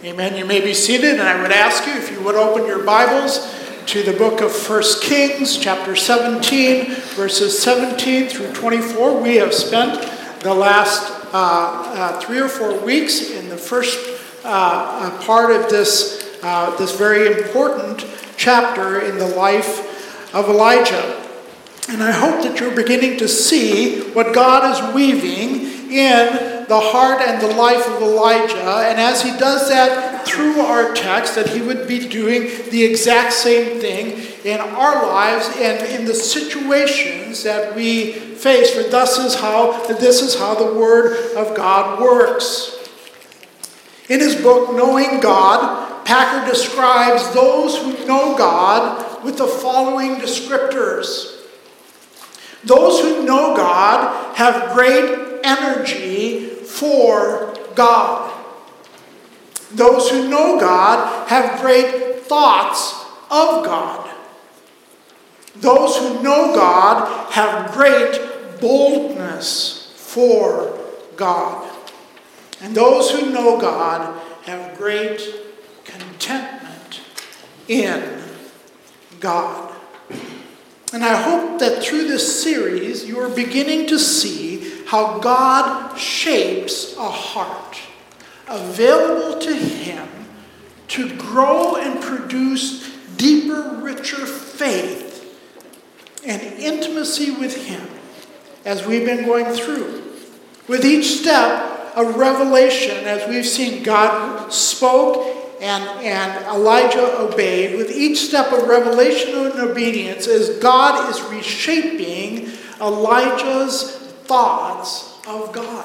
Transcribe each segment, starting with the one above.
Amen. You may be seated, and I would ask you if you would open your Bibles to the book of 1 Kings, chapter 17, verses 17 through 24. We have spent the last 3 or 4 weeks in the first part of this very important chapter in the life of Elijah. And I hope that you're beginning to see what God is weaving in the heart and the life of Elijah. And as he does that through our text, that he would be doing the exact same thing in our lives and in the situations that we face. For this is how the Word of God works. In his book, Knowing God, Packer describes those who know God with the following descriptors. Those who know God have great energy for God. Those who know God have great thoughts of God. Those who know God have great boldness for God. And those who know God have great contentment in God. And I hope that through this series, you are beginning to see how God shapes a heart available to him to grow and produce deeper, richer faith and intimacy with him as we've been going through. With each step of revelation, as we've seen, God spoke and Elijah obeyed. With each step of revelation and obedience, as God is reshaping Elijah's thoughts of God.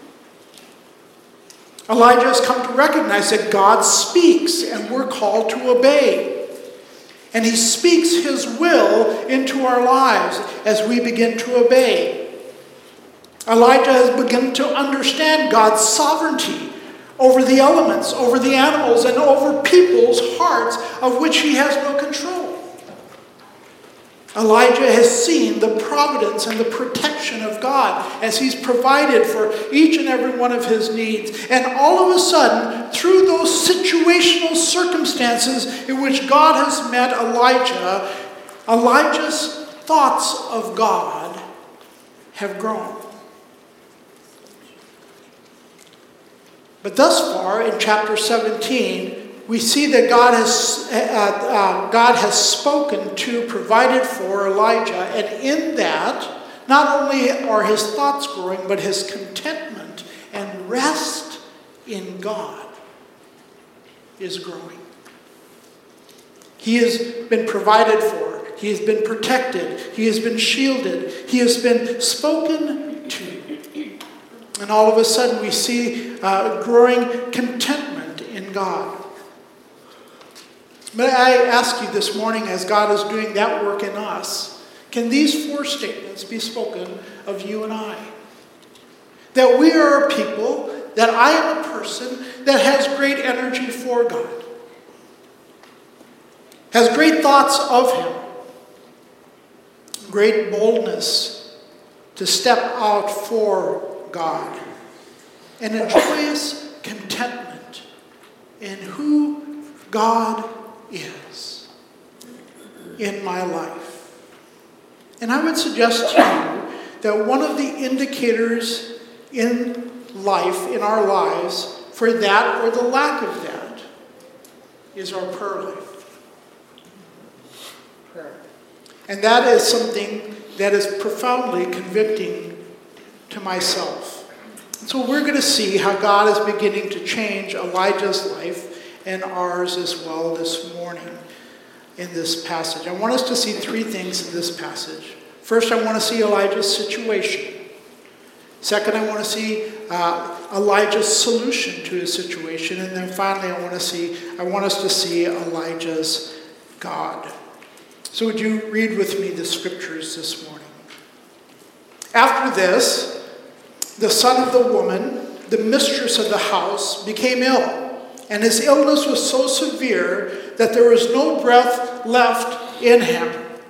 Elijah has come to recognize that God speaks and we're called to obey. And he speaks his will into our lives as we begin to obey. Elijah has begun to understand God's sovereignty over the elements, over the animals, and over people's hearts of which he has no control. Elijah has seen the providence and the protection of God as he's provided for each and every one of his needs. And all of a sudden, through those situational circumstances in which God has met Elijah, Elijah's thoughts of God have grown. But thus far, in chapter 17, we see that God has spoken to, provided for Elijah. And in that, not only are his thoughts growing, but his contentment and rest in God is growing. He has been provided for. He has been protected. He has been shielded. He has been spoken to. And all of a sudden we see growing contentment in God. But I ask you this morning, as God is doing that work in us, can these 4 statements be spoken of you and I? That we are a people, that I am a person that has great energy for God, has great thoughts of him, great boldness to step out for God, and a joyous contentment in who God is in my life. And I would suggest to you that one of the indicators in life, in our lives, for that or the lack of that, is our prayer life. Prayer. And that is something that is profoundly convicting to myself. And so we're going to see how God is beginning to change Elijah's life and ours as well this morning in this passage. I want us to see 3 things in this passage. First, I want to see Elijah's situation. Second, I want to see Elijah's solution to his situation. And then finally, I want us to see Elijah's God. So would you read with me the scriptures this morning? After this, the son of the woman, the mistress of the house, became ill. And his illness was so severe that there was no breath left in him.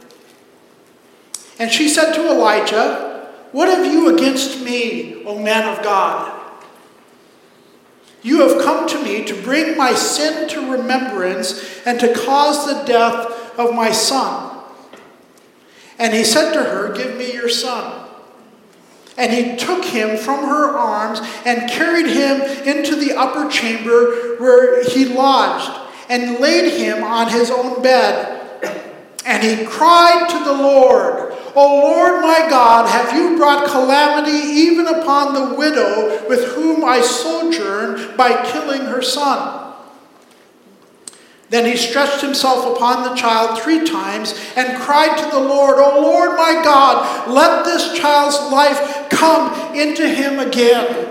And she said to Elijah, "What have you against me, O man of God?" You have come to me to bring my sin to remembrance and to cause the death of my son." And he said to her, "Give me your son." And he took him from her arms and carried him into the upper chamber where he lodged, and laid him on his own bed. And he cried to the Lord, "O Lord my God, have you brought calamity even upon the widow with whom I sojourn by killing her son?" Then he stretched himself upon the child 3 times and cried to the Lord, "O Lord my God, let this child's life come into him again."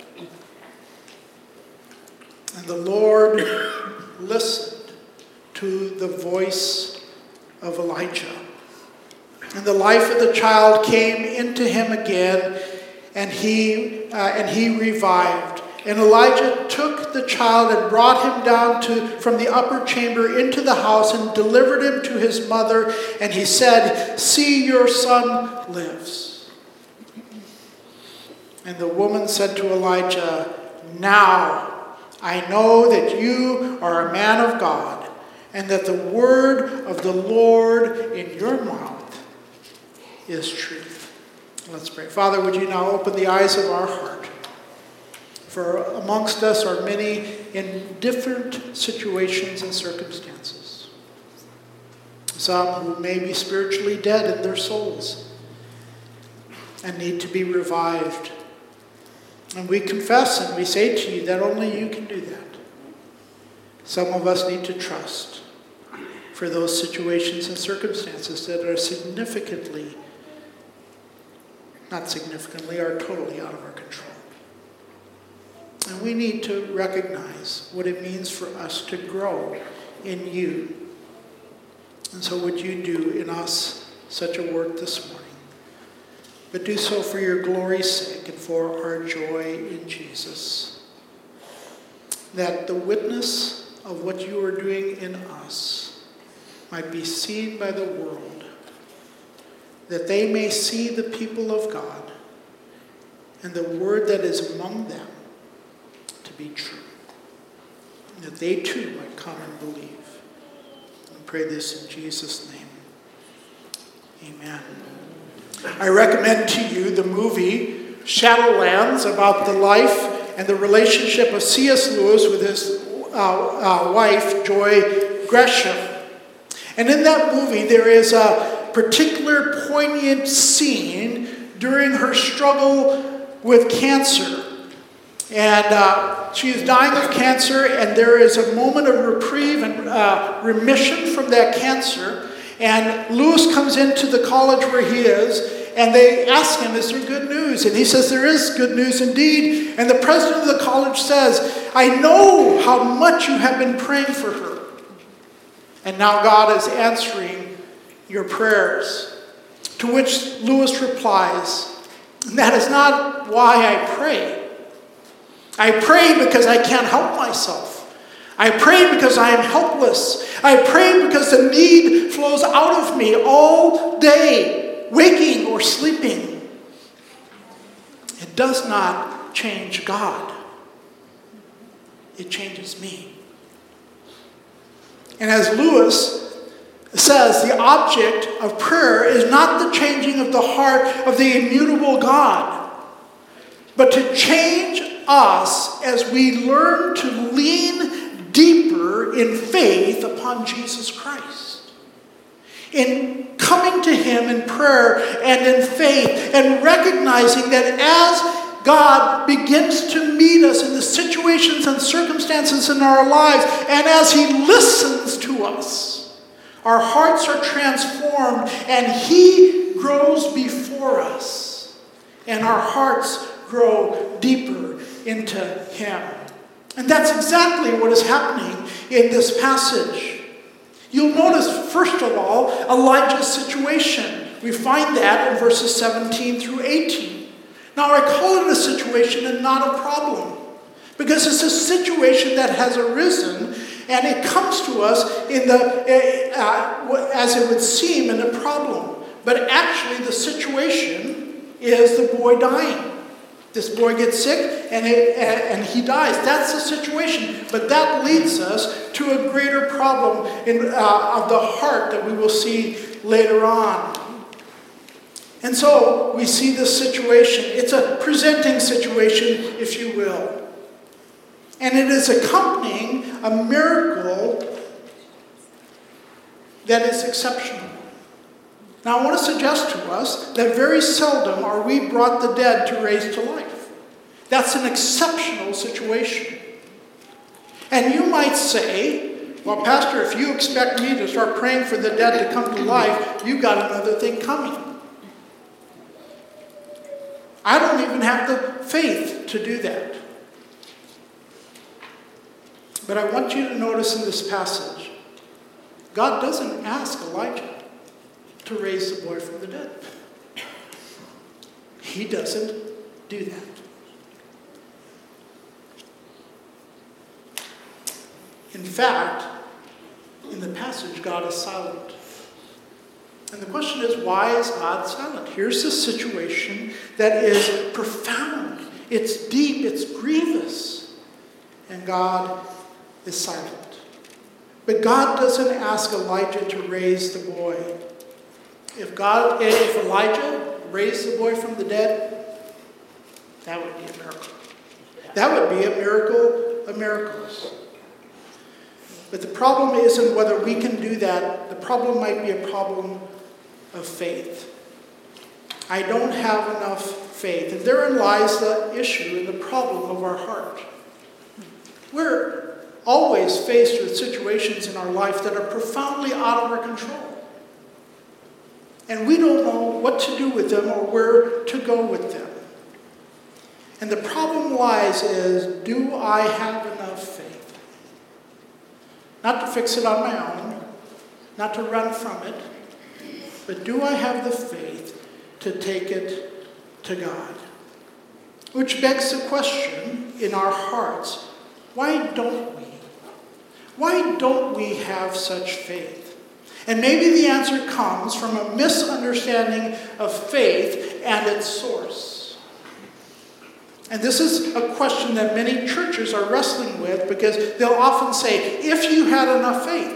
And the Lord listened to the voice of Elijah. And the life of the child came into him again, and he revived. And Elijah took the child and brought him down from the upper chamber into the house and delivered him to his mother. And he said, "See, your son lives." And the woman said to Elijah, "Now I know that you are a man of God, and that the word of the Lord in your mouth is truth." Let's pray. Father, would you now open the eyes of our heart? For amongst us are many in different situations and circumstances. Some who may be spiritually dead in their souls and need to be revived. And we confess and we say to you that only you can do that. Some of us need to trust for those situations and circumstances that are are totally out of our control. And we need to recognize what it means for us to grow in you. And so would you do in us such a work this morning? But do so for your glory's sake and for our joy in Jesus. That the witness of what you are doing in us might be seen by the world. That they may see the people of God and the word that is among them to be true. And that they too might come and believe. I pray this in Jesus' name. Amen. I recommend to you the movie Shadowlands, about the life and the relationship of C.S. Lewis with his wife, Joy Gresham. And in that movie, there is a particular poignant scene during her struggle with cancer. And she is dying of cancer, and there is a moment of reprieve and remission from that cancer. And Lewis comes into the college where he is, and they ask him, "Is there good news?" And he says, "There is good news indeed." And the president of the college says, "I know how much you have been praying for her. And now God is answering your prayers." To which Lewis replies, "That is not why I pray. I pray because I can't help myself. I pray because I am helpless. I pray because the need flows out of me all day, waking or sleeping. It does not change God. It changes me." And as Lewis says, the object of prayer is not the changing of the heart of the immutable God, but to change us as we learn to lean deeper in faith upon Jesus Christ. In coming to him in prayer and in faith, and recognizing that as God begins to meet us in the situations and circumstances in our lives, and as he listens to us, our hearts are transformed, and he grows before us, and our hearts grow deeper into him. And that's exactly what is happening in this passage. You'll notice, first of all, Elijah's situation. We find that in verses 17 through 18. Now, I call it a situation and not a problem, because it's a situation that has arisen, and it comes to us in as it would seem, in a problem. But actually, the situation is the boy dying. This boy gets sick, and he dies. That's the situation. But that leads us to a greater problem of the heart that we will see later on. And so we see this situation. It's a presenting situation, if you will. And it is accompanying a miracle that is exceptional. Now I want to suggest to us that very seldom are we brought the dead to raise to life. That's an exceptional situation. And you might say, well, Pastor, if you expect me to start praying for the dead to come to life, you got another thing coming. I don't even have the faith to do that. But I want you to notice in this passage, God doesn't ask Elijah to raise the boy from the dead. He doesn't do that. In fact, in the passage, God is silent. And the question is, why is God silent? Here's a situation that is profound. It's deep. It's grievous. And God is silent. But God doesn't ask Elijah to raise the boy. If Elijah raised the boy from the dead, that would be a miracle. That would be a miracle of miracles. But the problem isn't whether we can do that. The problem might be a problem of faith. I don't have enough faith. And therein lies the issue and the problem of our heart. We're always faced with situations in our life that are profoundly out of our control. And we don't know what to do with them or where to go with them. And the problem lies is, do I have enough faith? Not to fix it on my own, not to run from it, but do I have the faith to take it to God? Which begs the question in our hearts, why don't we? Why don't we have such faith? And maybe the answer comes from a misunderstanding of faith and its source. And this is a question that many churches are wrestling with, because they'll often say, if you had enough faith.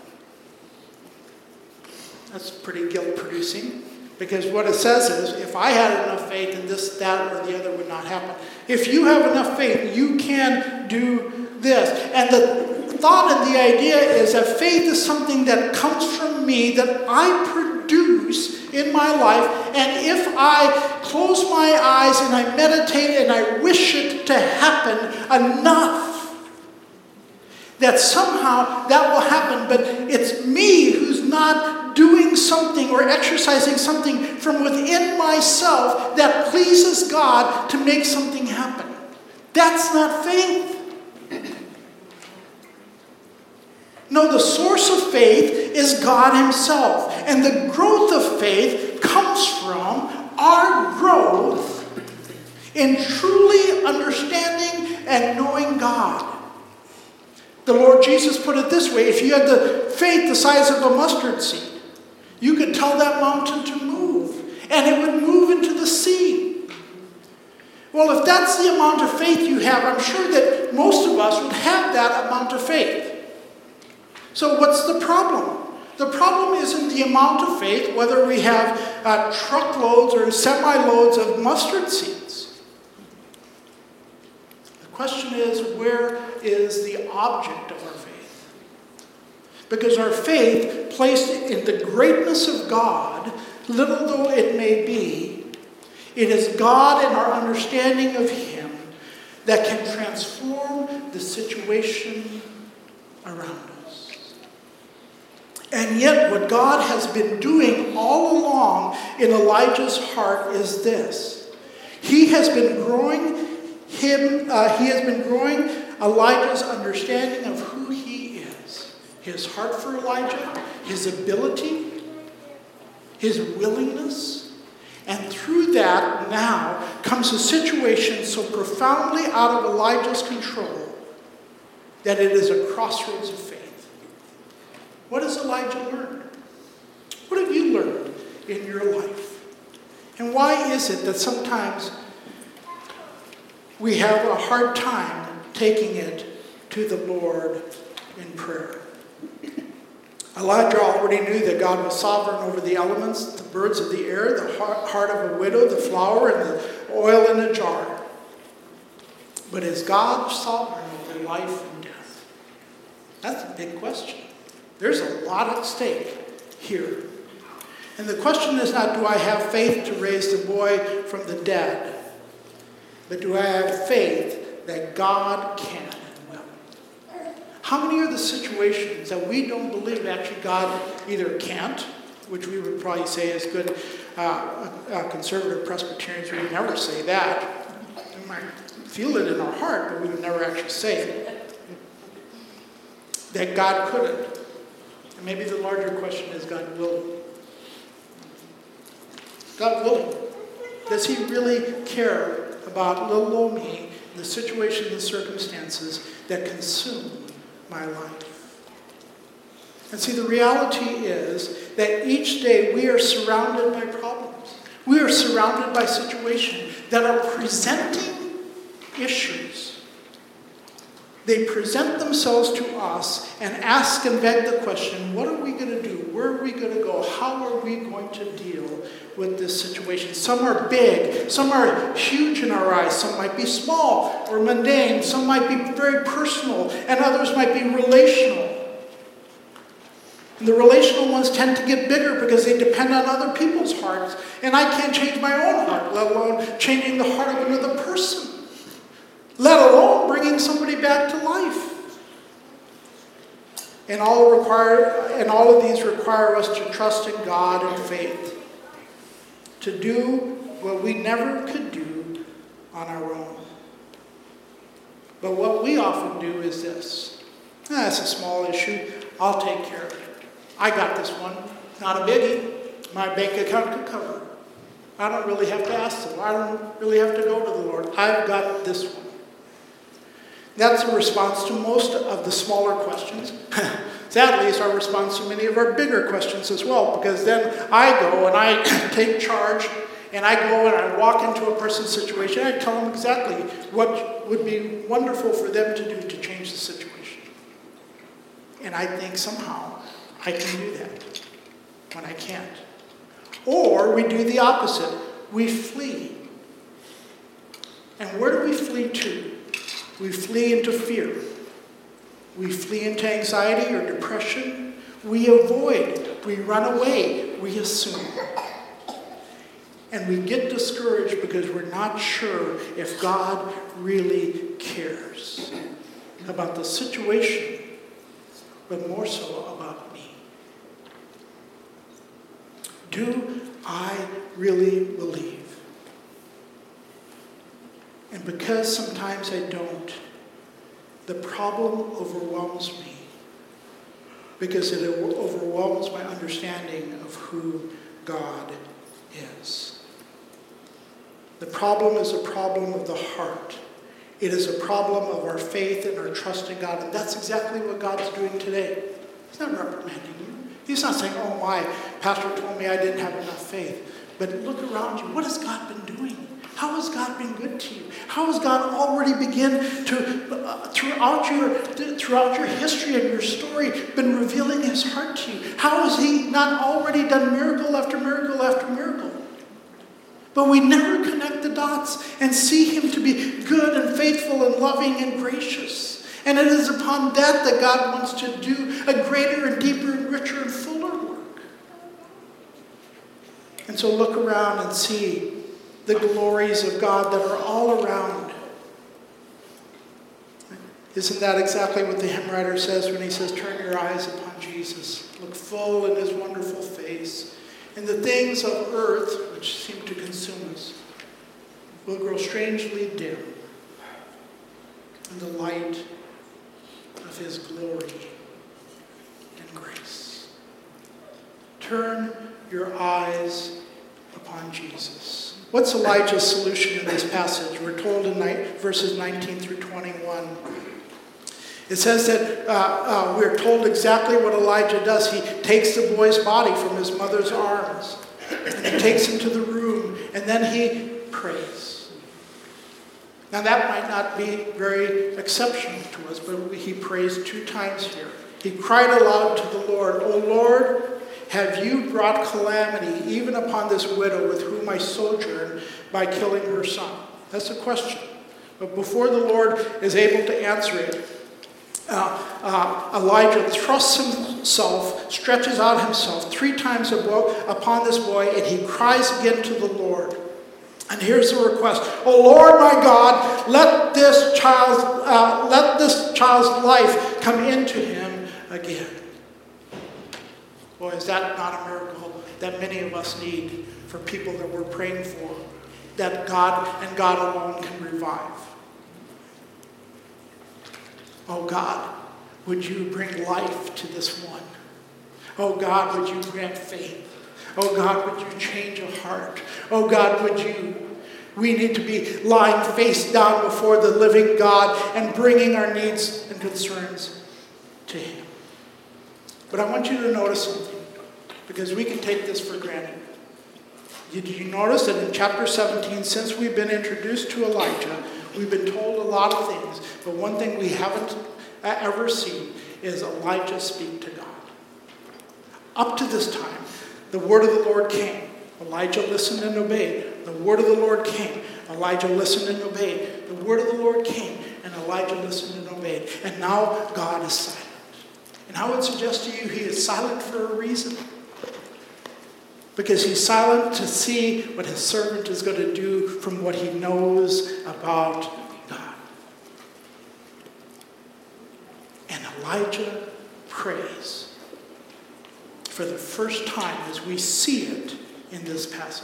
That's pretty guilt-producing, because what it says is, if I had enough faith, then this, that, or the other would not happen. If you have enough faith, you can do this. And the thought and the idea is that faith is something that comes from me, that I produce in my life, and if I close my eyes and I meditate and I wish it to happen enough, that somehow that will happen. But it's me who's not doing something or exercising something from within myself that pleases God to make something happen. That's not faith. No, the source of faith is God himself. And the growth of faith comes from our growth in truly understanding and knowing God. The Lord Jesus put it this way: if you had the faith the size of a mustard seed, you could tell that mountain to move, and it would move into the sea. Well, if that's the amount of faith you have, I'm sure that most of us would have that amount of faith. So what's the problem? The problem isn't the amount of faith, whether we have truckloads or semi-loads of mustard seeds. The question is, where is the object of our faith? Because our faith, placed in the greatness of God, little though it may be, it is God and our understanding of him that can transform the situation around us. And yet what God has been doing all along in Elijah's heart is this. He has been growing Elijah's understanding of who he is. His heart for Elijah, his ability, his willingness. And through that now comes a situation so profoundly out of Elijah's control that it is a crossroads of faith. What has Elijah learned? What have you learned in your life? And why is it that sometimes we have a hard time taking it to the Lord in prayer. Elijah already knew that God was sovereign over the elements, the birds of the air, the heart of a widow, the flour, and the oil in a jar. But is God sovereign over life and death? That's a big question. There's a lot at stake here. And the question is not, do I have faith to raise the boy from the dead? But do I have faith that God can and will? How many are the situations that we don't believe actually God either can't, which we would probably say is good conservative Presbyterians, we would never say that. We might feel it in our heart, but we would never actually say it. That God couldn't. And maybe the larger question is, God willing? God willing. Does he really care about little old me, the situations and circumstances that consume my life? And see, the reality is that each day we are surrounded by problems. We are surrounded by situations that are presenting issues. They present themselves to us and ask and beg the question, what are we going to do? Where are we going to go? How are we going to deal with this situation? Some are big. Some are huge in our eyes. Some might be small or mundane. Some might be very personal. And others might be relational. And the relational ones tend to get bigger because they depend on other people's hearts. And I can't change my own heart, let alone changing the heart of another person. Let alone bringing somebody back to life. And all of these require us to trust in God and faith. To do what we never could do on our own. But what we often do is this. That's a small issue. I'll take care of it. I got this one. Not a biggie. My bank account could cover it. I don't really have to ask them. I don't really have to go to the Lord. I've got this one. That's a response to most of the smaller questions. Sadly, it's our response to many of our bigger questions as well, because then I go and I take charge, and I go and I walk into a person's situation, and I tell them exactly what would be wonderful for them to do to change the situation. And I think somehow I can do that when I can't. Or we do the opposite. We flee. And where do we flee to? We flee into fear. We flee into anxiety or depression. We avoid. We run away. We assume. And we get discouraged because we're not sure if God really cares about the situation, but more so about me. Do I really believe? And because sometimes I don't, the problem overwhelms me because it overwhelms my understanding of who God is. The problem is a problem of the heart. It is a problem of our faith and our trust in God. And that's exactly what God's doing today. He's not reprimanding you. He's not saying, oh my, pastor told me I didn't have enough faith. But look around you. What has God been doing? How has God been good to you? How has God already begun to, throughout your history and your story, been revealing his heart to you? How has he not already done miracle after miracle after miracle? But we never connect the dots and see him to be good and faithful and loving and gracious. And it is upon that God wants to do a greater and deeper and richer and fuller work. And so look around and see the glories of God that are all around. Isn't that exactly what the hymn writer says when he says, turn your eyes upon Jesus, look full in his wonderful face, and the things of earth which seem to consume us will grow strangely dim in the light of his glory and grace. Turn your eyes upon Jesus. What's Elijah's solution in this passage? We're told in verses 19 through 21. It says that we're told exactly what Elijah does. He takes the boy's body from his mother's arms, and he takes him to the room, and then he prays. Now that might not be very exceptional to us, but he prays 2 times here. He cried aloud to the Lord, O Lord, have you brought calamity even upon this widow with whom I sojourn by killing her son? That's a question. But before the Lord is able to answer it, Elijah thrusts himself, stretches out himself 3 times upon this boy, and he cries again to the Lord. And here's the request: "O Lord my God, let this child's life come into him again." Boy, is that not a miracle that many of us need for people that we're praying for, that God and God alone can revive. Oh God, would you bring life to this one? Oh God, would you grant faith? Oh God, would you change a heart? Oh God, we need to be lying face down before the living God and bringing our needs and concerns to him. But I want you to notice something, because we can take this for granted. Did you notice that in chapter 17, since we've been introduced to Elijah, we've been told a lot of things, but one thing we haven't ever seen is Elijah speak to God. Up to this time, the word of the Lord came. Elijah listened and obeyed. The word of the Lord came. Elijah listened and obeyed. The word of the Lord came, and Elijah listened and obeyed. And now God is silent. And I would suggest to you, he is silent for a reason. Because he's silent to see what his servant is going to do from what he knows about God. And Elijah prays for the first time as we see it in this passage.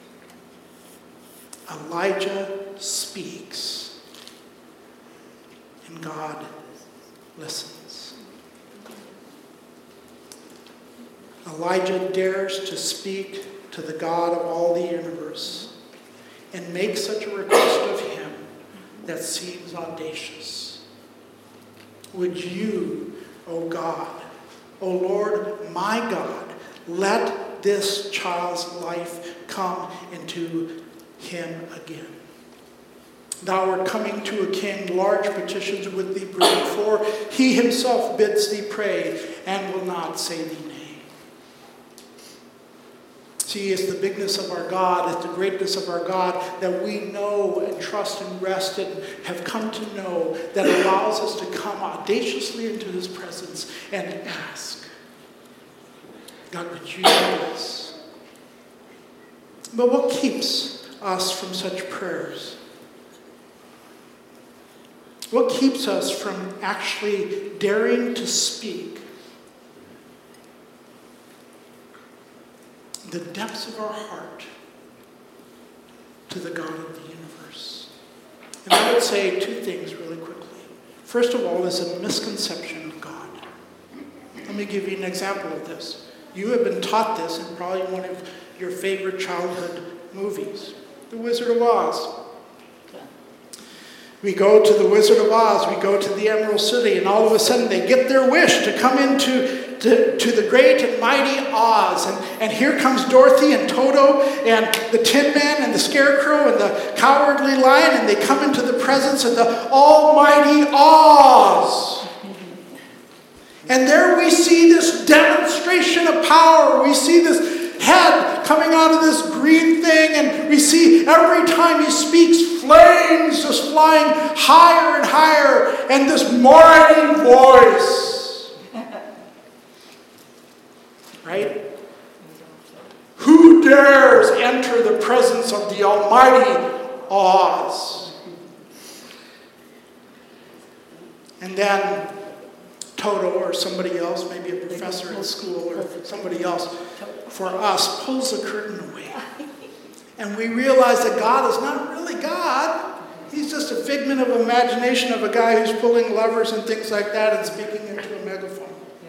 Elijah speaks, and God listens. Elijah dares to speak to the God of all the universe and make such a request of him that seems audacious. Would you, O God, O Lord my God, let this child's life come into him again? Thou art coming to a king, large petitions with thee bring, for he himself bids thee pray and will not say thee nay. See, it's the bigness of our God, it's the greatness of our God that we know and trust and rest and have come to know, that allows us to come audaciously into his presence and ask, God, would you do this? But what keeps us from such prayers? What keeps us from actually daring to speak the depths of our heart to the God of the universe? And I would say 2 things really quickly. First of all, is a misconception of God. Let me give you an example of this. You have been taught this in probably one of your favorite childhood movies, The Wizard of Oz. We go to The Wizard of Oz, we go to the Emerald City, and all of a sudden they get their wish to come into to the great and mighty Oz. And here comes Dorothy and Toto and the Tin Man and the Scarecrow and the Cowardly Lion, and they come into the presence of the almighty Oz. And there we see this demonstration of power. We see this head coming out of this green thing, and we see every time he speaks, flames just flying higher and higher, and this mighty voice. Right? Who dares enter the presence of the almighty Oz? And then Toto or somebody else, maybe a professor in school or somebody else, for us, pulls the curtain away. And we realize that God is not really God. He's just a figment of imagination of a guy who's pulling levers and things like that and speaking into a megaphone.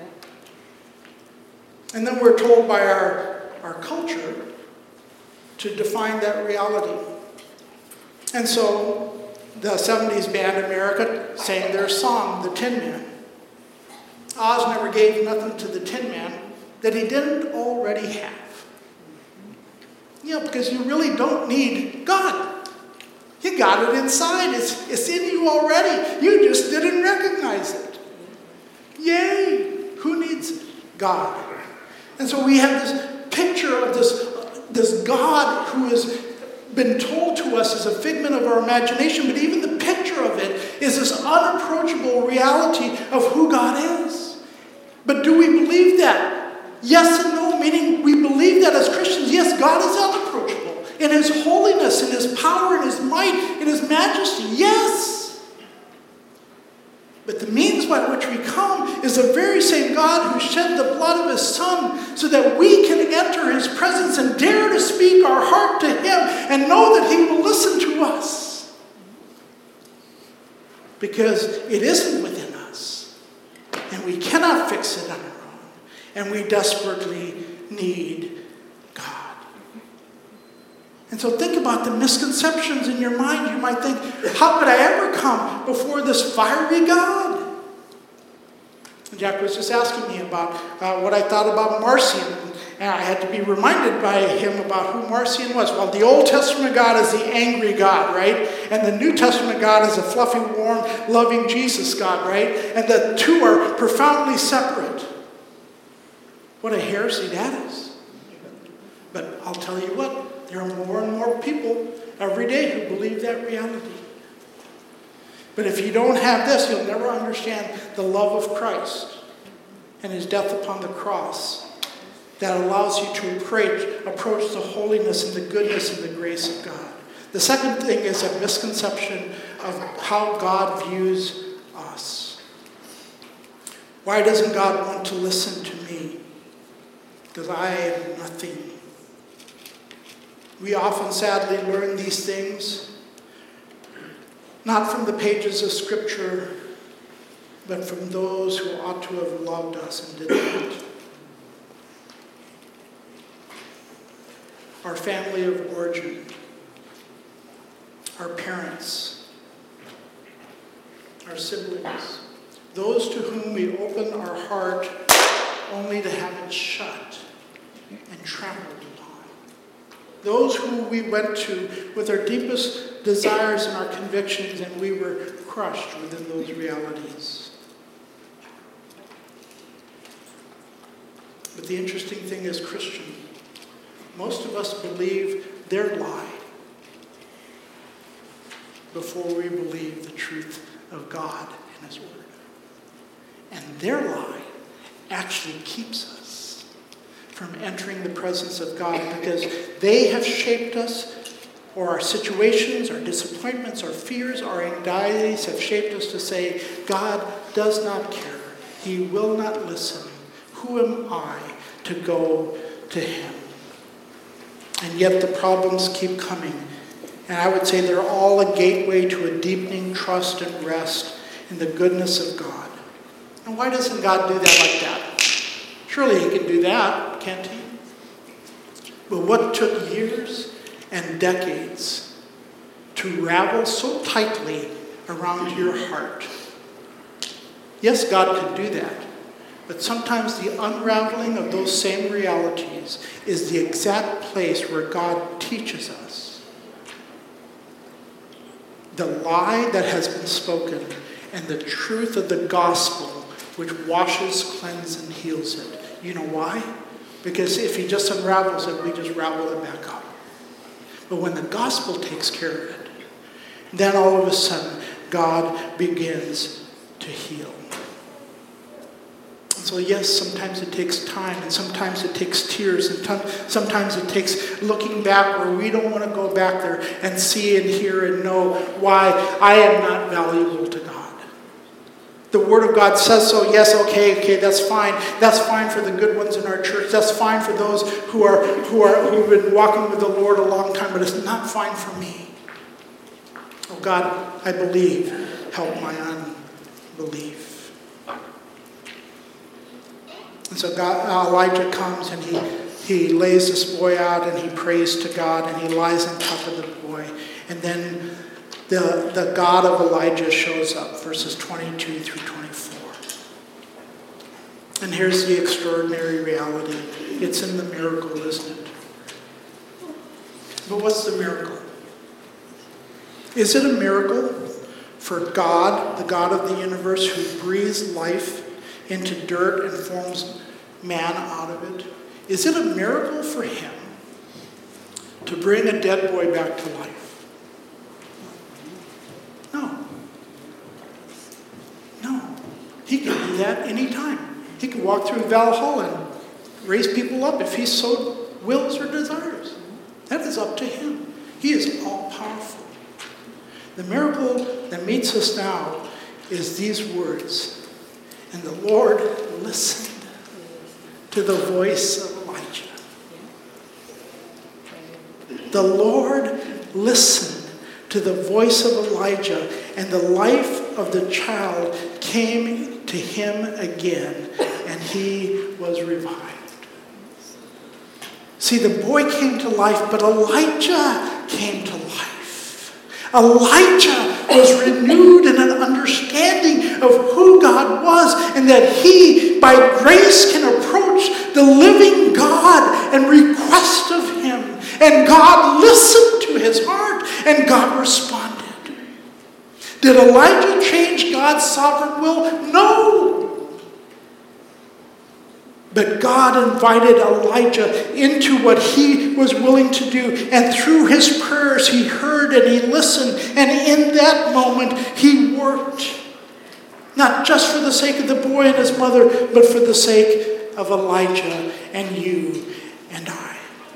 And then we're told by our culture to define that reality. And so the 70s band America sang their song, The Tin Man. Oz never gave nothing to the Tin Man that he didn't already have. Because you really don't need God. You got it inside. It's in you already. You just didn't recognize it. Yay! Who needs God? And so we have this picture of this God who has been told to us as a figment of our imagination, but even the picture of it is this unapproachable reality of who God is. But do we believe that? Yes and no, meaning we believe that as Christians. Yes, God is unapproachable in his holiness, in his power, in his might, in his majesty. Yes. But the means by which we come is the very same God who shed the blood of his Son so that we can enter his presence and dare to speak our heart to him and know that he will listen to us. Because it isn't within us, and we cannot fix it on our own, and we desperately need God. And so think about the misconceptions in your mind. You might think, how could I ever come before this fiery God? Jack was just asking me about what I thought about Marcion. And I had to be reminded by him about who Marcion was. Well, the Old Testament God is the angry God, right? And the New Testament God is a fluffy, warm, loving Jesus God, right? And the two are profoundly separate. What a heresy that is. But I'll tell you what. There are more and more people every day who believe that reality. But if you don't have this, you'll never understand the love of Christ and his death upon the cross that allows you to approach the holiness and the goodness and the grace of God. The second thing is a misconception of how God views us. Why doesn't God want to listen to me? Because I am nothing. We often sadly learn these things, not from the pages of Scripture, but from those who ought to have loved us and did not. Our family of origin, our parents, our siblings, those to whom we open our heart only to have it shut and trampled upon. Those who we went to with our deepest desires and our convictions, and we were crushed within those realities. But the interesting thing is, Christian, most of us believe their lie before we believe the truth of God and his word. And their lie actually keeps us from entering the presence of God because they have shaped us, or our situations, our disappointments, our fears, our anxieties have shaped us to say, God does not care. He will not listen. Who am I to go to him? And yet the problems keep coming. And I would say they're all a gateway to a deepening trust and rest in the goodness of God. And why doesn't God do that like that? Surely he can do that, can't he? But what took years and decades to ravel so tightly around your heart? Yes, God can do that. But sometimes the unraveling of those same realities is the exact place where God teaches us the lie that has been spoken and the truth of the gospel, which washes, cleanses, and heals it. You know why? Because if he just unravels it, we just ravel it back up. But when the gospel takes care of it, then all of a sudden, God begins to heal. And so yes, sometimes it takes time, and sometimes it takes tears, and sometimes it takes looking back where we don't want to go back there and see and hear and know why I am not valuable to God. The Word of God says so. Yes, okay, that's fine. That's fine for the good ones in our church. That's fine for those who've been walking with the Lord a long time, but it's not fine for me. Oh God, I believe. Help my unbelief. And so Elijah comes and he lays this boy out and he prays to God and he lies on top of the boy. And then the God of Elijah shows up, verses 22 through 24. And here's the extraordinary reality. It's in the miracle, isn't it? But what's the miracle? Is it a miracle for God, the God of the universe, who breathes life into dirt and forms man out of it? Is it a miracle for him to bring a dead boy back to life? No. No. He can do that anytime. He can walk through Valhalla and raise people up if he so wills or desires. That is up to him. He is all-powerful. The miracle that meets us now is these words. And the Lord listened to the voice of Elijah. The Lord listened to the voice of Elijah, and the life of the child came to him again, and he was revived. See, the boy came to life, but Elijah came to life. Elijah was renewed in an understanding of who God was, and that he, by grace, can approach the living God and request of him. And God listened to his heart, and God responded. Did Elijah change God's sovereign will? No. But God invited Elijah into what he was willing to do. And through his prayers, he heard and he listened. And in that moment, he worked. Not just for the sake of the boy and his mother, but for the sake of Elijah and you and I.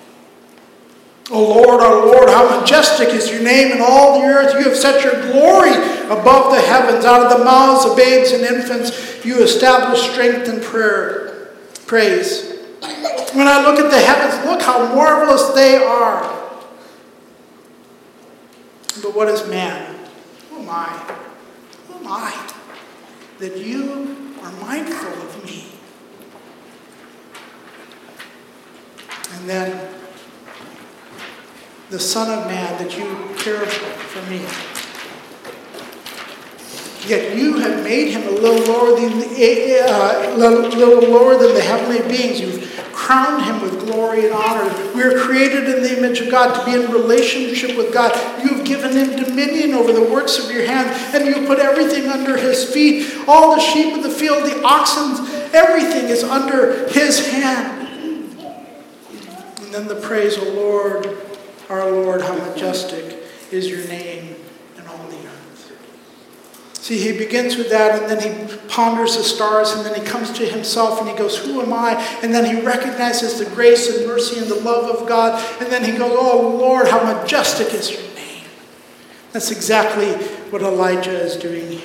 O Lord, how majestic is your name in all the earth. You have set your glory above the heavens. Out of the mouths of babes and infants, you establish strength and praise. When I look at the heavens, look how marvelous they are. But what is man? Who am I? Who am I that you are mindful of me? And then the Son of Man, that you care for me. Yet you have made him a little lower than the heavenly beings. You've crowned him with glory and honor. We are created in the image of God to be in relationship with God. You've given him dominion over the works of your hands, and you put everything under his feet. All the sheep of the field, the oxen, everything is under his hand. And then the praise, O Lord, our Lord, how majestic is your name in all the earth. See, he begins with that, and then he ponders the stars, and then he comes to himself, and he goes, who am I? And then he recognizes the grace and mercy and the love of God, and then he goes, oh Lord, how majestic is your name. That's exactly what Elijah is doing here.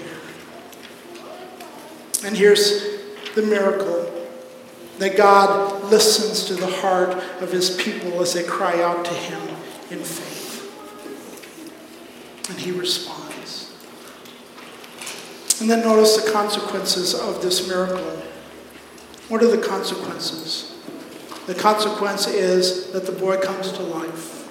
And here's the miracle, that God listens to the heart of his people as they cry out to him in faith. And he responds. And then notice the consequences of this miracle. What are the consequences? The consequence is that the boy comes to life.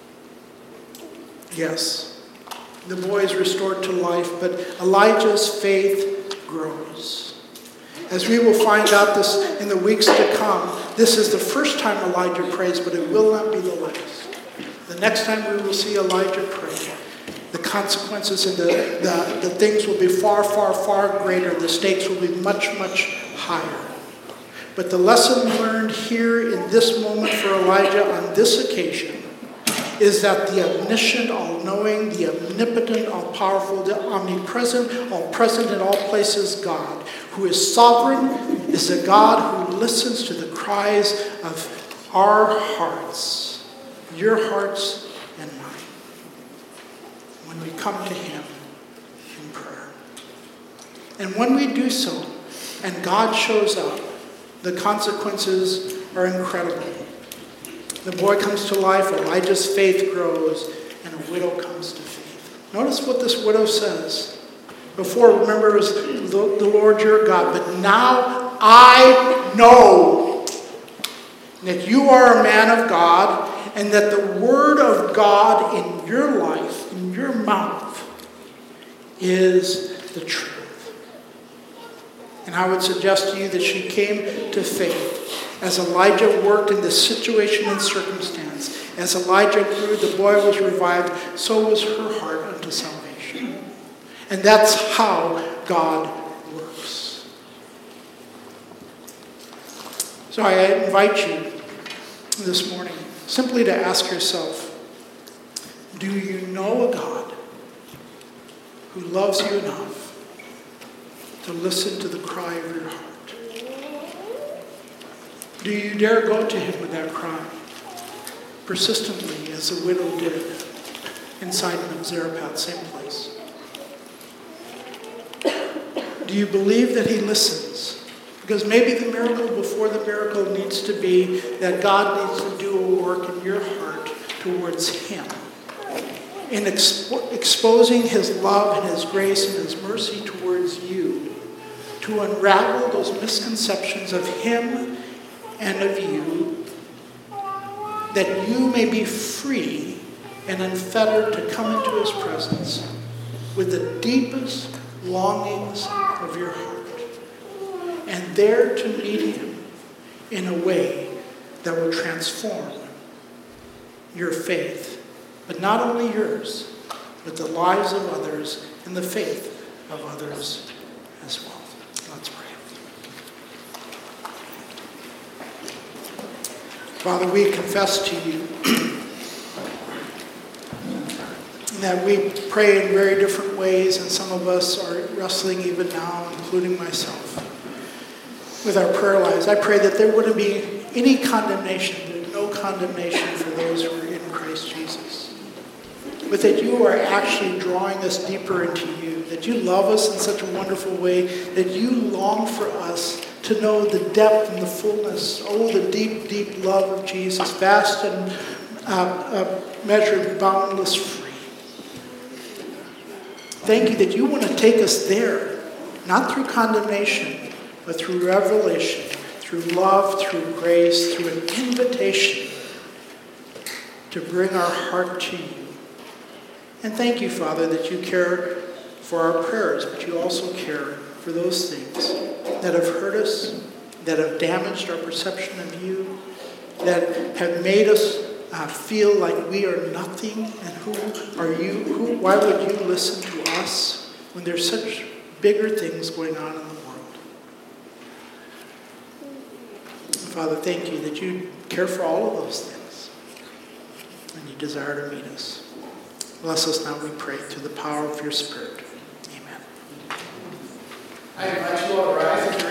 Yes, the boy is restored to life, but Elijah's faith grows. As we will find out this in the weeks to come, this is the first time Elijah prays, but it will not be the last. The next time we will see Elijah pray, the consequences and the things will be far, far, far greater. The stakes will be much, much higher. But the lesson learned here in this moment for Elijah on this occasion is that the omniscient, all-knowing, the omnipotent, all-powerful, the omnipresent, all-present in all places God, who is sovereign, is a God who listens to the cries of our hearts, your hearts and mine, when we come to him in prayer. And when we do so, and God shows up, the consequences are incredible. The boy comes to life, Elijah's faith grows, and a widow comes to faith. Notice what this widow says. Before, remember, it was the Lord your God. But now I know that you are a man of God, and that the word of God in your life, in your mouth, is the truth. And I would suggest to you that she came to faith as Elijah worked in this situation and circumstance. As Elijah grew, the boy was revived, so was her heart unto to salvation. And that's how God works. So I invite you this morning simply to ask yourself, do you know a God who loves you enough to listen to the cry of your heart? Do you dare go to him with that cry persistently, as the widow did in Sidon of Zarephath, same place? Do you believe that he listens? Because maybe the miracle before the miracle needs to be that God needs to do a work in your heart towards him, in exposing his love and his grace and his mercy towards you, to unravel those misconceptions of him and of you, that you may be free and unfettered to come into his presence with the deepest longings of your heart, and there to meet him in a way that will transform your faith, but not only yours, but the lives of others and the faith of others as well. Let's pray. Father, we confess to you that we pray in very different ways, and some of us are wrestling even now, including myself, with our prayer lives. I pray that there wouldn't be any condemnation. There's no condemnation for those who are in Christ Jesus. But that you are actually drawing us deeper into you, that you love us in such a wonderful way, that you long for us to know the depth and the fullness, the deep, deep love of Jesus, vast and measured, boundless, free. Thank you that you want to take us there, not through condemnation, but through revelation, through love, through grace, through an invitation to bring our heart to you. And thank you, Father, that you care for our prayers, but you also care for those things that have hurt us, that have damaged our perception of you, that have made us feel like we are nothing, and who are you? Why would you listen to us when there's such bigger things going on in the world? Father, thank you that you care for all of those things, and you desire to meet us. Bless us now, we pray, through the power of your Spirit. Amen. I invite you all to rise and